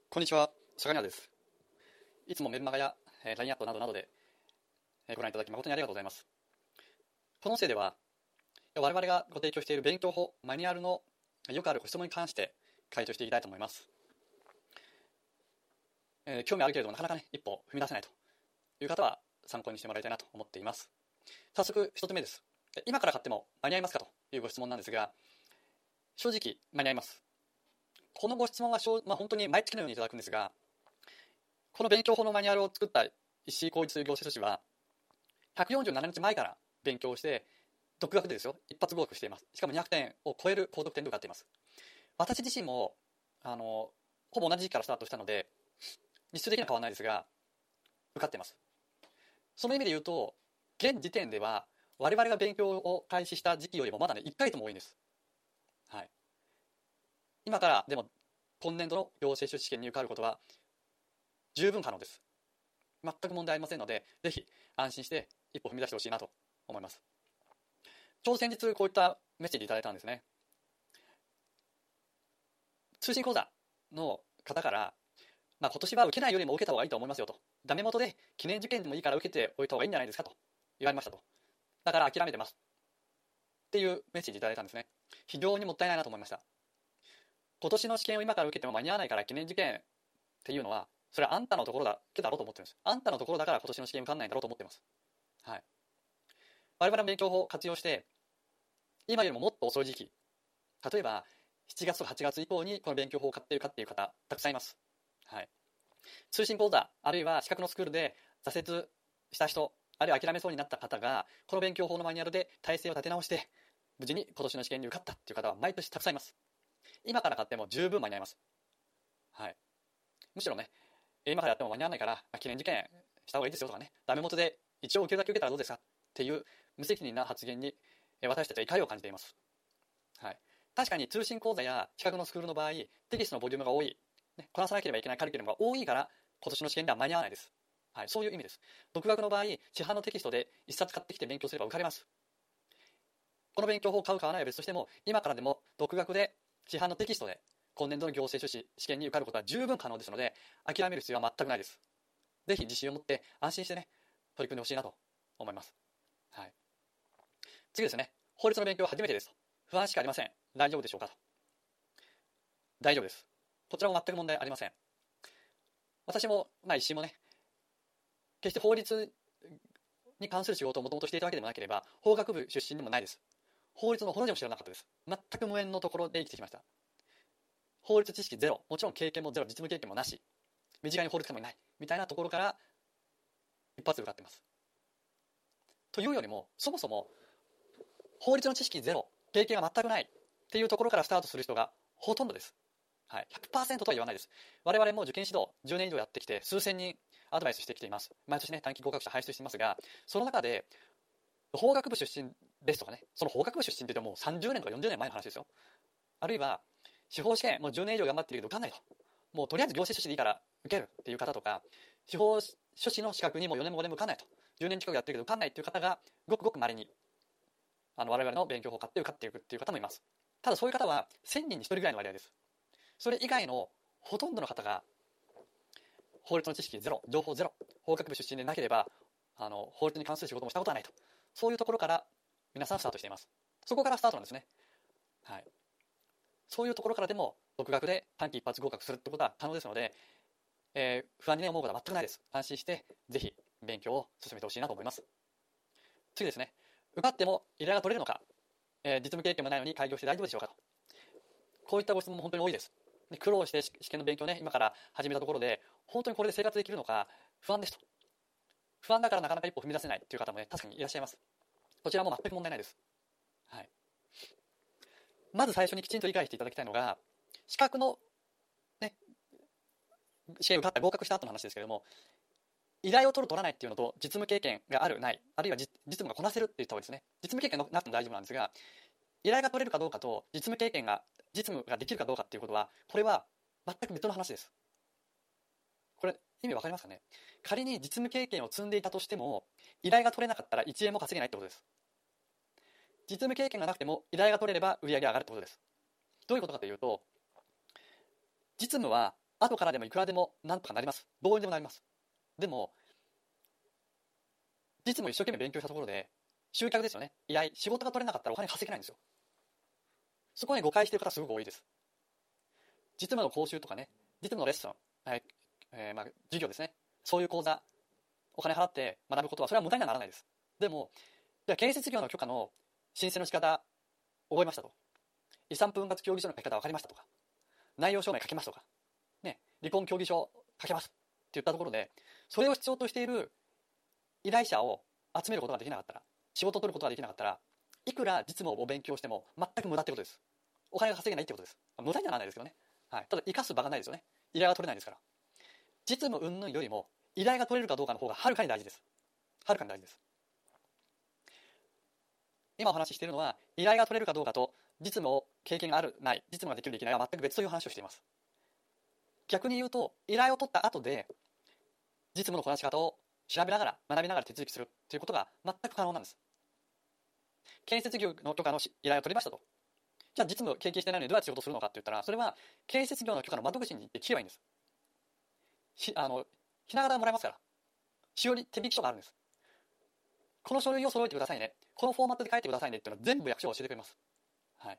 こんにちは、坂庭です。いつもメルマガや LINE アットなどなどでご覧いただき誠にありがとうございます。この音声では我々がご提供している勉強法、マニュアルのよくあるご質問に関して回答していきたいと思います。興味あるけれどもなかなかね、一歩踏み出せないという方は参考にしてもらいたいなと思っています。早速一つ目です。今から買っても間に合いますかというご質問なんですが、正直間に合います。このご質問は本当に毎月のようにいただくんですが、この勉強法のマニュアルを作った石井浩一という行政書士は147日前から勉強して独学でですよ、一発合格しています。しかも200点を超える高得点で受かっています。私自身もほぼ同じ時期からスタートしたので日数的には変わらないですが受かっています。その意味で言うと現時点では我々が勉強を開始した時期よりもまだね1ヶ月も多いんです。はい、今からでも今年度の行政書士試験に受かることは十分可能です。全く問題ありませんので、ぜひ安心して一歩踏み出してほしいなと思います。ちょうど先日こういったメッセージいただいたんですね。通信講座の方から、今年は受けないよりも受けた方がいいと思いますよと。ダメ元で記念受験でもいいから受けておいた方がいいんじゃないですかと言われましたと。だから諦めてますっていうメッセージいただいたんですね。非常にもったいないなと思いました。今年の試験を今から受けても間に合わないから記念受験っていうのは、それはあんたのところだけだろうと思ってるんです。あんたのところだから今年の試験受かんないんだろうと思ってます。はい。我々の勉強法を活用して今よりももっと遅い時期、例えば7月とか8月以降にこの勉強法を買っているかっていう方たくさんいます。はい。通信講座あるいは資格のスクールで挫折した人、あるいは諦めそうになった方がこの勉強法のマニュアルで体制を立て直して無事に今年の試験に受かったっていう方は毎年たくさんいます。今から買っても十分間に合います。はい。むしろね、今からやっても間に合わないから記念受験した方がいいですよとかね、ダメ元で一応受けるだけ受けたらどうですかっていう無責任な発言に私たちは怒りを感じています。はい、確かに通信講座や資格のスクールの場合、テキストのボリュームが多い、こなさなければいけないカリキュラムが多いから今年の試験では間に合わないです。はい、そういう意味です。独学の場合、市販のテキストで1冊買ってきて勉強すれば受かります。この勉強法を買う買わないは別としても、今からでも独学で市販のテキストで今年度の行政書士試験に受かることは十分可能ですので、諦める必要は全くないです。ぜひ自信を持って安心してね、取り組んでほしいなと思います。はい、次ですね。法律の勉強は初めてですと。不安しかありません。大丈夫でしょうかと。大丈夫です。こちらも全く問題ありません。私も、一心もね、決して法律に関する仕事をもともとしていたわけでもなければ、法学部出身でもないです。法律のほの字も知らなかったです。全く無縁のところで生きてきました。法律知識ゼロ、もちろん経験もゼロ、実務経験もなし、身近に法律家もいないみたいなところから一発で受かっています。というよりも、そもそも法律の知識ゼロ、経験が全くないっていうところからスタートする人がほとんどです。はい、100% とは言わないです。我々も受験指導10年以上やってきて数千人アドバイスしてきています。毎年ね、短期合格者輩出していますが、その中で法学部出身ですとかね、その法学部出身って言っても30年とか40年前の話ですよ。あるいは司法試験もう10年以上頑張ってるけど受かんないと、もうとりあえず行政書士でいいから受けるっていう方とか、司法書士の資格にも4年も5年も受かんないと、10年近くやってるけど受かんないっていう方がごくごく稀に我々の勉強法を買って受かっていくっていう方もいます。ただそういう方は1000人に1人ぐらいの割合です。それ以外のほとんどの方が法律の知識ゼロ、情報ゼロ、法学部出身でなければ法律に関する仕事もしたことはないと、そういうところから皆さんスタートしています。そこからスタートなんですね。はい、そういうところからでも独学で短期一発合格するってことは可能ですので、不安に、思うことは全くないです。安心してぜひ勉強を進めてほしいなと思います。次ですね。受かっても依頼が取れるのか、実務経験もないのに開業して大丈夫でしょうかと。こういったご質問も本当に多いです。で苦労して試験の勉強ね、今から始めたところで本当にこれで生活できるのか不安ですと。不安だからなかなか一歩踏み出せないという方もね、確かにいらっしゃいます。こちらも全く問題ないです。はい、まず最初にきちんと理解していただきたいのが、資格の、ね、試験受かった合格した後の話ですけれども、依頼を取る取らないっていうのと実務経験があるない、あるいは実務がこなせるって言った方がいいですね。実務経験なくても大丈夫なんですが、依頼が取れるかどうかと実務ができるかどうかっていうことは、これは全く別の話です。これ意味わかりますかね。仮に実務経験を積んでいたとしても依頼が取れなかったら1円も稼げないってことです。実務経験がなくても依頼が取れれば売り上げが上がるってことです。どういうことかというと、実務は後からでもいくらでもなんとかなります。どうにでもなります。でも、実務を一生懸命勉強したところで、集客ですよね。依頼、仕事が取れなかったらお金稼げないんですよ。そこに誤解している方すごく多いです。実務の講習とかね、実務のレッスン、授業ですね。そういう講座、お金払って学ぶことは、それは無駄にはならないです。でも、じゃあ建設業の許可の申請の仕方、覚えましたと。遺産分割協議書の書き方分かりましたとか、内容証明書けますとか、ね、離婚協議書書けますって言ったところで、それを必要としている依頼者を集めることができなかったら、仕事を取ることができなかったら、いくら実務を勉強しても全く無駄ってことです。お金が稼げないってことです。無駄にはならないですけどね。はい。ただ生かす場がないですよね。依頼が取れないですから。実務云々よりも依頼が取れるかどうかの方がはるかに大事です。はるかに大事です。今お話ししているのは、依頼が取れるかどうかと実務を経験があるない実務ができるできないは全く別という話をしています。逆に言うと、依頼を取った後で実務のこなし方を調べながら学びながら手続きするということが全く可能なんです。建設業の許可の依頼を取りましたと。じゃあ実務を経験してないのにどうやって仕事するのかって言ったら、それは建設業の許可の窓口に行って聞けばいいんです。ひな形がもらえますから。しおり手引き書があるんです。この書類を揃えてくださいね。このフォーマットで書いてくださいねっていうのは全部役所が教えてくれます。はい。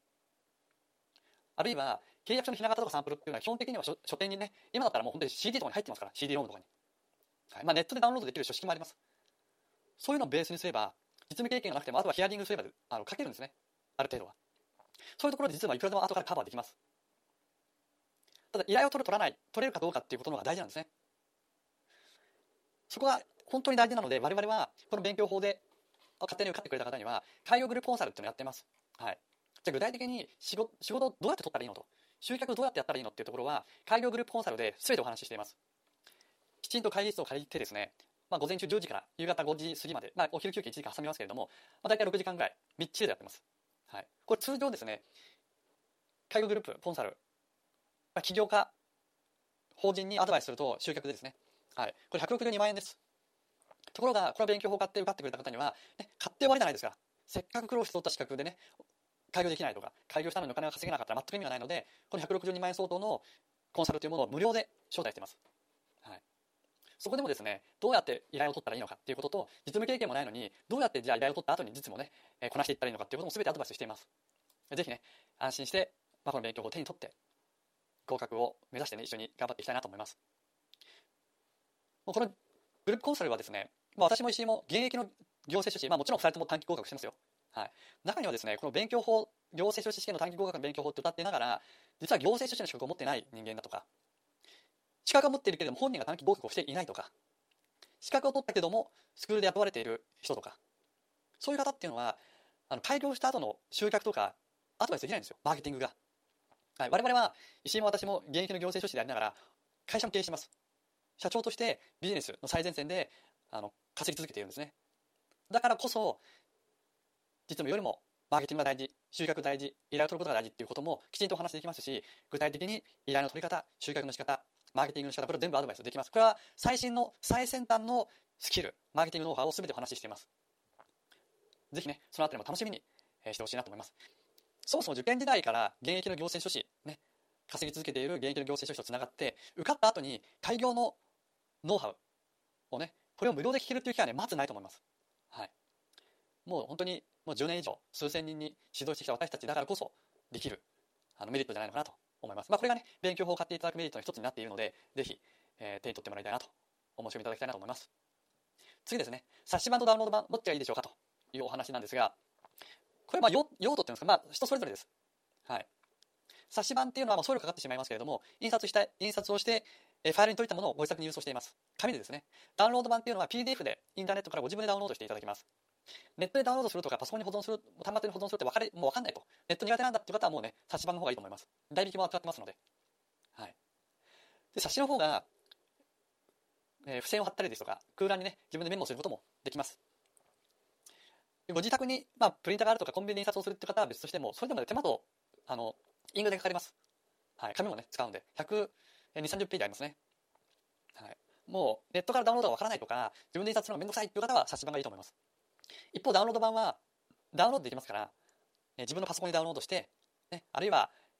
あるいは契約書のひな形とかサンプルっていうのは基本的には書店にね、今だったらもう本当に CD とかに入ってますから、CD ロームとかに。はい。ネットでダウンロードできる書式もあります。そういうのをベースにすれば、実務経験がなくても、あとはヒアリングすれば書けるんですね。ある程度は。そういうところで実はいくらでも後からカバーできます。ただ依頼を取れるかどうかっていうことの方が大事なんですね。そこが本当に大事なので、我々はこの勉強法で勝手に受かってくれた方には開業グループコンサルっていうのをやっています。はい。じゃあ具体的に仕事をどうやって取ったらいいのと、集客をどうやってやったらいいのっていうところは開業グループコンサルで全てお話ししています。きちんと会議室を借りてですね、午前中10時から夕方5時過ぎまで、お昼休憩1時間挟みますけれども、大体6時間ぐらいみっちりでやってます。はい。これ通常ですね、開業グループコンサル、起業家法人にアドバイスすると集客でですね、はい、これ162万円です。ところがこの勉強法を買って受かってくれた方には、ね、買って終わりじゃないですか。せっかく苦労して取った資格でね、開業できないとか、開業したのにお金が稼げなかったら全く意味がないので、この162万円相当のコンサルというものを無料で招待しています。はい。そこでもですね、どうやって依頼を取ったらいいのかっていうことと、実務経験もないのに、どうやってじゃあ依頼を取った後に実務をね、こなしていったらいいのかっていうことも全てアドバイスしています。ぜひね、安心して、この勉強法を手に取って、合格を目指してね、一緒に頑張っていきたいなと思います。もうこのグループコンサルはですね、私も石井も現役の行政書士、もちろん2人とも短期合格してますよ。はい。中にはですね、この勉強法、行政書士試験の短期合格の勉強法って歌っていながら、実は行政書士の資格を持ってない人間だとか、資格を持っているけれども本人が短期合格をしていないとか、資格を取ったけどもスクールで雇われている人とか、そういう方っていうのは開業した後の集客とかアドバイスできないんですよ、マーケティングが。はい、我々は石井も私も現役の行政書士でありながら会社も経営してます。社長としてビジネスの最前線で稼ぎ続けているんですね。だからこそ実務よりもマーケティングが大事、集客大事、依頼を取ることが大事っていうこともきちんとお話できますし、具体的に依頼の取り方、集客の仕方、マーケティングの仕方、これを全部アドバイスできます。これは最新の最先端のスキル、マーケティングノウハウを全てお話ししています。ぜひね、そのあたりも楽しみにしてほしいなと思います。そもそも受験時代から現役の行政書士、ね、稼ぎ続けている現役の行政書士とつながって、受かった後に開業のノウハウをね、これを無料で聞けるという機会はね、まずないと思います。はい。もう本当にもう10年以上、数千人に指導してきた私たちだからこそできるメリットじゃないのかなと思います。これがね、勉強法を買っていただくメリットの一つになっているので、ぜひ、手に取ってもらいたいなと、お申し込みいただきたいなと思います。次ですね、冊子版とダウンロード版、どっちがいいでしょうかというお話なんですが、これは用途っていうんですか、人それぞれです。はい。冊子版っていうのは送料かかってしまいますけれども、印刷をして、ファイルに取れたものをご自宅に郵送しています。紙でですね。ダウンロード版っていうのは PDF でインターネットからご自分でダウンロードしていただきます。ネットでダウンロードするとかパソコンに保存する、端末に保存するってもう分かんないと。ネット苦手なんだっていう方はもうね、冊子版の方がいいと思います。代引きも扱ってますので。はい。で、冊子の方が、付箋を貼ったりですとか、空欄にね、自分でメモすることもできます。ご自宅に、プリンターがあるとかコンビニで印刷をするって方は別としても、それでも、ね、手間と、インクでかかります。はい。紙もね、使うんで、120、30ページありますね。はい。もう、ネットからダウンロードがわからないとか、自分で印刷するのがめんどくさいっていう方は冊子版がいいと思います。一方、ダウンロード版は、ダウンロードできますから、自分のパソコンにダウンロードして、ね、あるいは、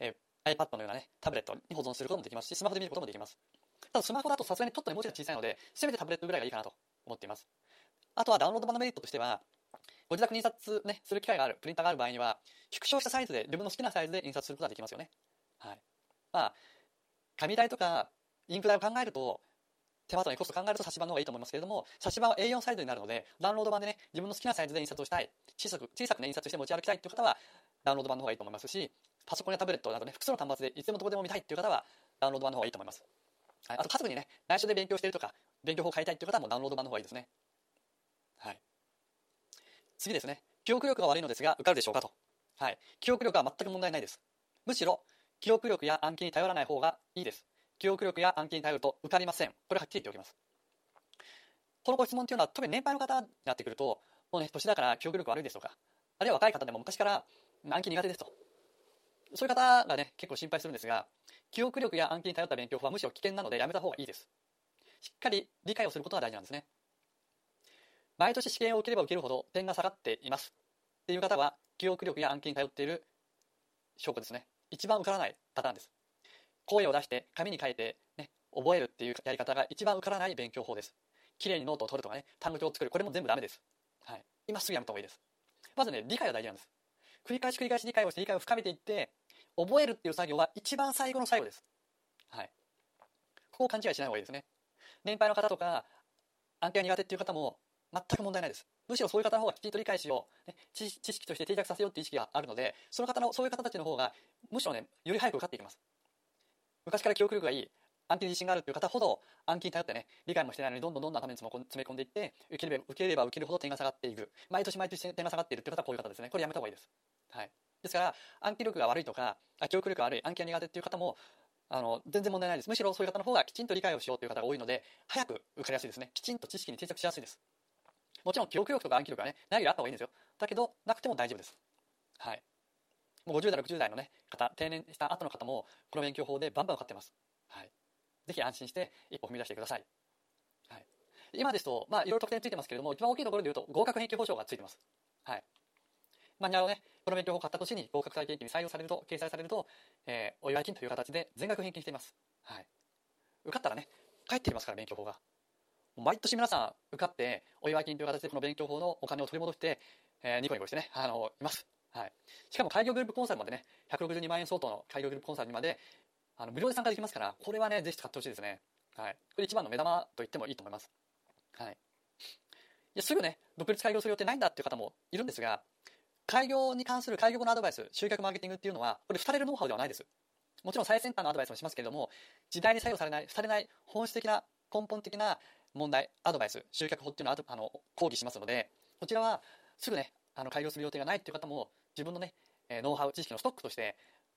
iPad のようなね、タブレットに保存することもできますし、スマホで見ることもできます。ただスマホだとさすがにちょっとね、文字が小さいので、せめてタブレットぐらいがいいかなと思っています。あとはダウンロード版のメリットとしては、ご自宅に印刷、ね、する機会がある、プリンターがある場合には、縮小したサイズで、自分の好きなサイズで印刷することができますよね。はい。まあ、紙代とかインク代を考えると、手間とね、コスト考えると冊子版の方がいいと思いますけれども、冊子版は A4 サイズになるので、ダウンロード版でね、自分の好きなサイズで印刷をしたい、小さくね、印刷して持ち歩きたいという方は、ダウンロード版の方がいいと思いますし、パソコンやタブレットなどね、複数の端末でいつでもどこでも見たいという方は、ダウンロード版の方がいいと思います。はい、あと家族にね、内緒で勉強しているとか、勉強法を変えたいという方もダウンロード版の方がいいですね。はい。次ですね。記憶力が悪いのですが、受かるでしょうかと。はい。記憶力は全く問題ないです。むしろ、記憶力や暗記に頼らない方がいいです。記憶力や暗記に頼ると受かりません。これはっきり言っておきます。このご質問というのは、特に年配の方になってくると、もうね、年だから記憶力悪いですとか、あるいは若い方でも昔から暗記苦手ですと。そういう方がね、結構心配するんですが、記憶力や暗記に頼った勉強法はむしろ危険なのでやめた方がいいです。しっかり理解をすることが大事なんですね。毎年試験を受ければ受けるほど点が下がっていますっていう方は、記憶力や暗記に頼っている証拠ですね。一番受からないパターンです。声を出して紙に書いて、ね、覚えるっていうやり方が一番受からない勉強法です。きれいにノートを取るとかね、単語帳を作る、これも全部ダメです。はい。今すぐやめた方がいいです。まずね、理解が大事なんです。繰り返し理解をして理解を深めていって、覚えるっていう作業は一番最後の最後です。はい。ここを勘違いしない方がいいですね。年配の方とか、暗記が苦手っていう方も全く問題ないです。むしろそういう方の方がきちんと理解しよう、ね、知識として定着させようっていう意識があるので、そういう方たちの方が、むしろね、より早く受かっていきます。昔から記憶力がいい、暗記に自信があるという方ほど、暗記に頼ってね、理解もしてないのにどんどん頭に詰め込んでいって、受ければ受けるほど点が下がっていく。毎年点が下がっているという方はこういう方ですね。これやめた方がいいです。はい。ですから、暗記力が悪いとか、記憶力が悪い、暗記が苦手っていう方も、全然問題ないです。むしろそういう方の方がきちんと理解をしようという方が多いので、早く受かりやすいですね。きちんと知識に定着しやすいです。もちろん記憶力とか暗記力はね、ないよりあった方がいいんですよ。だけど、なくても大丈夫です。はい。もう50代、60代のね、方、定年した後の方も、この勉強法でバンバン受かってます。はい。ぜひ安心して一歩踏み出してください。はい。今ですと、いろいろ特典ついてますけれども、一番大きいところで言うと、合格返金保証がついてます。はい。マニュアルをね、この勉強法を買った年に合格体験金に掲載されると、お祝い金という形で全額返金しています。はい。受かったらね、返ってきますから、勉強法が。毎年皆さん受かって、お祝い金という形でこの勉強法のお金を取り戻して、ニコニコしてね、います。はい。しかも開業グループコンサルまでね、162万円相当の開業グループコンサルにまで、無料で参加できますから、これはね、ぜひ使ってほしいですね。はい。これ一番の目玉と言ってもいいと思います。はい。いや、すぐね、独立開業する予定ないんだっていう方もいるんですが、開業に関する開業後のアドバイス、集客マーケティングっていうのは、これ、廃れるノウハウではないです。もちろん最先端のアドバイスもしますけれども、時代に左右されない本質的な、根本的な問題、アドバイス、集客法っていうのは講義しますので、こちらはすぐね、開業する予定がないっていう方も、自分のね、ノウハウ、知識のストックとして、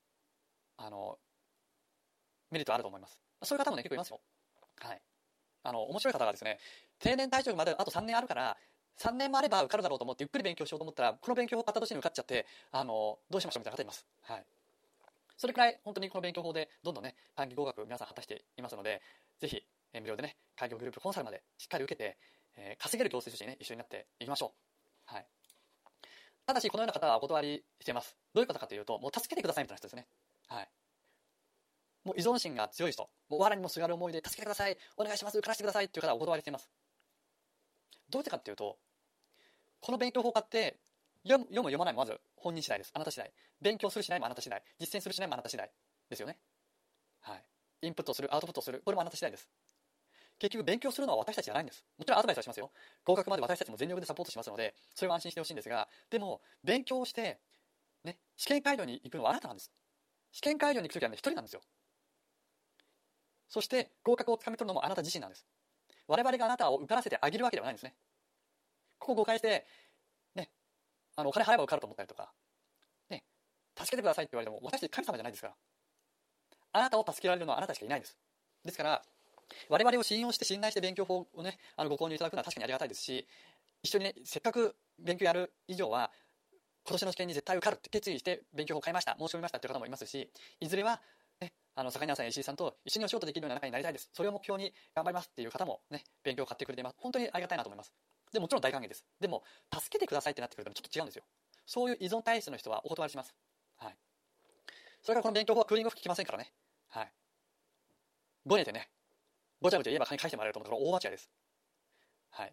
メリットあると思います。そういう方もね、結構いますよ。はい。面白い方がですね、定年退職まであと3年あるから、3年もあれば受かるだろうと思ってゆっくり勉強しようと思ったら、この勉強法を買った年に受かっちゃって、どうしましょうみたいな方います。はい。それくらい本当にこの勉強法でどんどんね、短期合格皆さん果たしていますので、ぜひ、無料でね、開業グループコンサルまでしっかり受けて、稼げる行政書士にね、一緒になっていきましょう。はい。ただし、このような方はお断りしています。どういう方かというと、もう助けてくださいみたいな人ですね。はい。もう依存心が強い人、もう藁にもすがる思いで助けてください、お願いします、受からせてくださいっていう方はお断りしています。どうしてかっていうと、この勉強法を買って読む読まないもまず本人次第です。あなた次第。勉強するしないもあなた次第。実践するしないもあなた次第ですよね。はい。インプットする、アウトプットする、これもあなた次第です。結局勉強するのは私たちじゃないんです。もちろんアドバイスはしますよ。合格まで私たちも全力でサポートしますので、それは安心してほしいんですが、でも勉強してね、試験会場に行くのはあなたなんです。試験会場に行くときはね、一人なんですよ。そして合格をつかみ取るのもあなた自身なんです。我々があなたを受からせてあげるわけではないんですね。ここ誤解して、ね、お金払えば受かると思ったりとか、ね、助けてくださいって言われても、私たち神様じゃないですから。あなたを助けられるのはあなたしかいないです。ですから、我々を信用して信頼して勉強法をね、ご購入いただくのは確かにありがたいですし、一緒にね、せっかく勉強やる以上は、今年の試験に絶対受かるって決意して勉強法を買いました、申し込みましたっていう方もいますし、いずれは、ね、坂庭さんや石井さんと一緒にお仕事できるような仲になりたいです。それを目標に頑張りますっていう方もね、勉強を買ってくれています。本当にありがたいなと思います。でもちろん大歓迎です。でも、助けてくださいってなってくるとちょっと違うんですよ。そういう依存体質の人はお断りします。はい。 それからこの勉強法はクーリングオフ効きませんからね。はい。ごねてね、ごちゃごちゃ言えば金返してもらえると思うところ大間違いです。はい。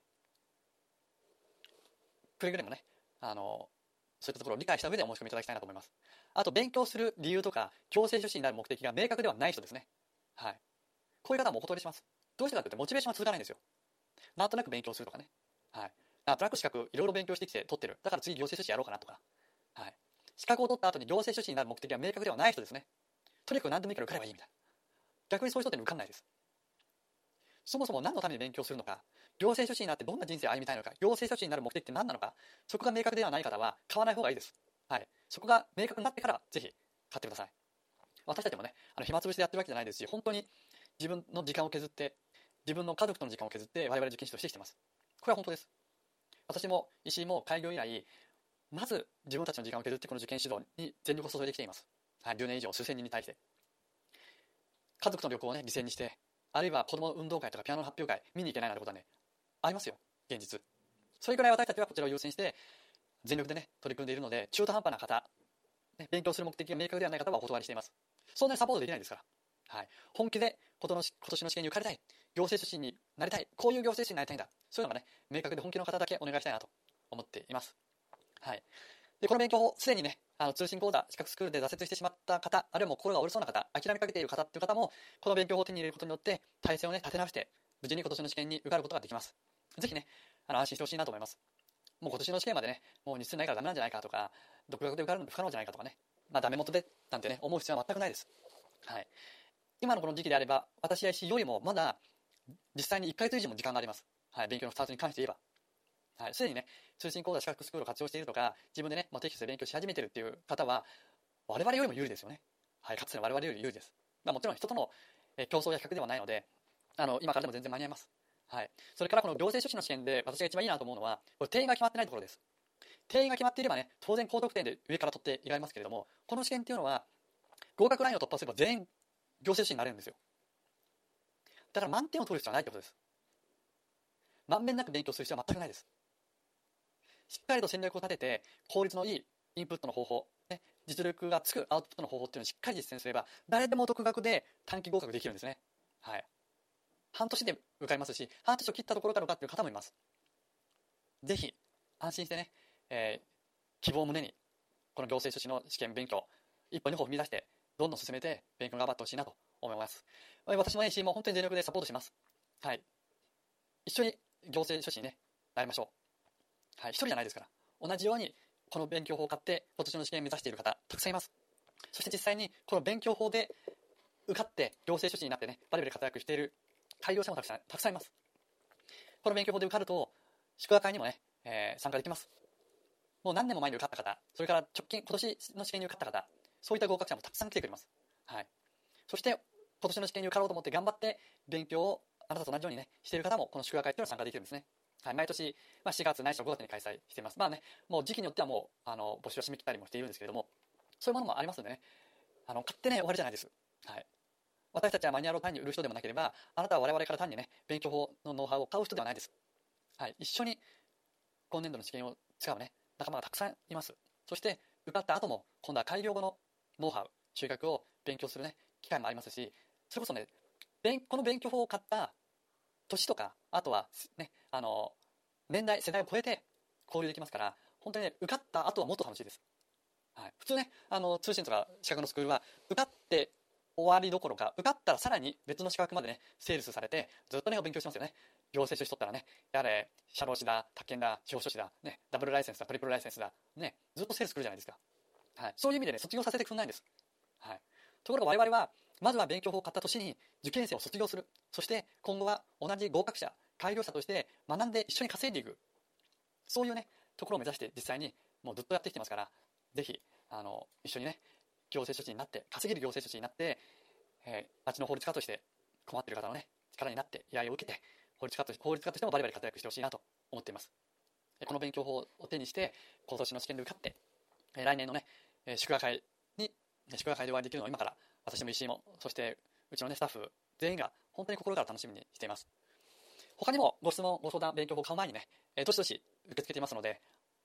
くれぐれもね、そういったところを理解した上でお申し込みいただきたいなと思います。あと、勉強する理由とか、強制出資になる目的が明確ではない人ですね。はい。こういう方はもうお断りします。どうしてかというと、モチベーションが続かないんですよ。なんとなく勉強するとかね。はい。なんとなく資格、いろいろ勉強してきて取ってる。だから次行政出資やろうかなとか。はい。資格を取った後に行政出資になる目的が明確ではない人ですね。とにかく何でもいいから受かればいいみたいな。逆にそういう人って受かんないです。そもそも何のために勉強するのか、行政書士になってどんな人生を歩みたいのか、行政書士になる目的って何なのか、そこが明確ではない方は買わない方がいいです。はい。そこが明確になってからぜひ買ってください。私たちもね、暇つぶしでやってるわけじゃないですし、本当に自分の時間を削って、自分の家族との時間を削って我々受験士としてしてます。これは本当です。私も石井も開業以来、まず自分たちの時間を削ってこの受験指導に全力を注いできています。はい、10年以上、数千人に対して。家族との旅行をね、犠牲にして、あるいは子供の運動会とかピアノの発表会見に行けないなんてことはね、ありますよ、現実。それくらい私たちはこちらを優先して全力でね、取り組んでいるので、中途半端な方、ね、勉強する目的が明確ではない方はお断りしています。そんなにサポートできないですから。はい。本気で今年の試験に受かりたい、行政書士になりたい、こういう行政書士になりたいんだ。そういうのがね、明確で本気の方だけお願いしたいなと思っています。はい。で、この勉強法、すでにね、通信講座、資格スクールで挫折してしまった方、あるいはもう心が折れそうな方、諦めかけている方っていう方も、この勉強法を手に入れることによって、体制をね、立て直して、無事に今年の試験に受かることができます。ぜひね、安心してほしいなと思います。もう今年の試験までね、もう日数ないからダメなんじゃないかとか、独学で受かるの不可能じゃないかとかね、ダメ元でなんてね、思う必要は全くないです。はい。今のこの時期であれば、私や石井よりもまだ実際に1ヶ月以上も時間があります。はい、勉強のスタートに関して言えば。はい、すでにね、通信講座、資格スクールを活用しているとか、自分でね、テキストで勉強し始めているっていう方は、我々よりも有利ですよね。はい、かつての我々より有利です。もちろん人との競争や比較ではないので、今からでも全然間に合います。はい。それからこの行政書士の試験で私が一番いいなと思うのは、これ定員が決まってないところです。定員が決まっていればね、当然高得点で上から取っていられますけれども、この試験っていうのは、合格ラインを突破すれば全員行政書士になれるんですよ。だから満点を取る必要はないってことです。まんべんなく勉強する必要は全くないです。しっかりと戦略を立てて、効率のいいインプットの方法、ね、実力がつくアウトプットの方法っていうのをしっかり実践すれば、誰でも独学で短期合格できるんですね。はい。半年で受かりますし、半年を切ったところから受かっている方もいます。ぜひ、安心してね、希望を胸に、この行政書士の試験勉強、一歩二歩踏み出して、どんどん進めて、勉強頑張ってほしいなと思います。私もね、石井も本当に全力でサポートします。はい。一緒に行政書士にね、なりましょう。はい。一人じゃないですから。同じように、この勉強法を買って、今年の試験を目指している方、たくさんいます。そして実際に、この勉強法で受かって、行政書士になってね、バリバリ活躍している開業者もたくさんいます。この勉強法で受かると、宿泊会にもね、参加できます。もう何年も前に受かった方、それから直近、今年の試験に受かった方、そういった合格者もたくさん来てくれます。はい。そして、今年の試験に受かろうと思って頑張って勉強をあなたと同じようにね、している方も、この宿泊会っていうのに参加できるんですね。はい、毎年、4月ないしは5月に開催しています。もう時期によってはもう、募集を締め切ったりもしているんですけれども、そういうものもありますのでね、買ってね、終わりじゃないです。はい。私たちはマニュアルを単に売る人でもなければ、あなたは我々から単にね、勉強法のノウハウを買う人ではないです。はい。一緒に今年度の試験を使うね、仲間がたくさんいます。そして、受かった後も、今度は開業後のノウハウ、収穫を勉強するね、機会もありますし、それこそね、この勉強法を買った年とか、あとはね、年代、世代を超えて交流できますから、本当にね、受かった後はもっと楽しいです。はい、普通ね、通信とか資格のスクールは、受かって終わりどころか、受かったらさらに別の資格までね、セールスされて、ずっとね、お勉強してますよね。行政書士取ったらね、やれ、社労士だ、宅建だ、司法書士だ、ね、ダブルライセンスだ、トリプルライセンスだ、ね、ずっとセールス来るじゃないですか。はい、そういう意味でね、卒業させてくれないんです。はい。ところが我々は、まずは勉強法を買った年に受験生を卒業する。そして今後は同じ合格者、開業者として学んで一緒に稼いでいく。そういうね、ところを目指して実際にもうずっとやってきてますから、ぜひ、一緒にね、行政書士になって、稼げる行政書士になって、町の法律家として困っている方のね、力になって依頼を受けて、法律家としてもバリバリ活躍してほしいなと思っています。この勉強法を手にして、今年の試験で受かって、来年のね、祝賀会でお会いできるのを今から、私も石井も、そしてうちのね、スタッフ全員が本当に心から楽しみにしています。他にもご質問、ご相談、勉強法を買う前にね、どしどし受け付けていますので、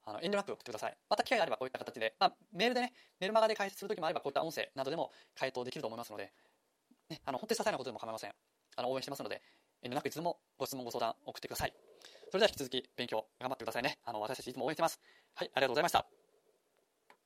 遠慮なく送ってください。また機会があればこういった形で、メールでね、メルマガで解説するときもあれば、こういった音声などでも回答できると思いますので、ね、本当に些細なことでも構いません。応援してますので、遠慮なくいつでもご質問ご相談送ってください。それでは引き続き勉強頑張ってくださいね。私たちいつも応援してます。はい、ありがとうございました。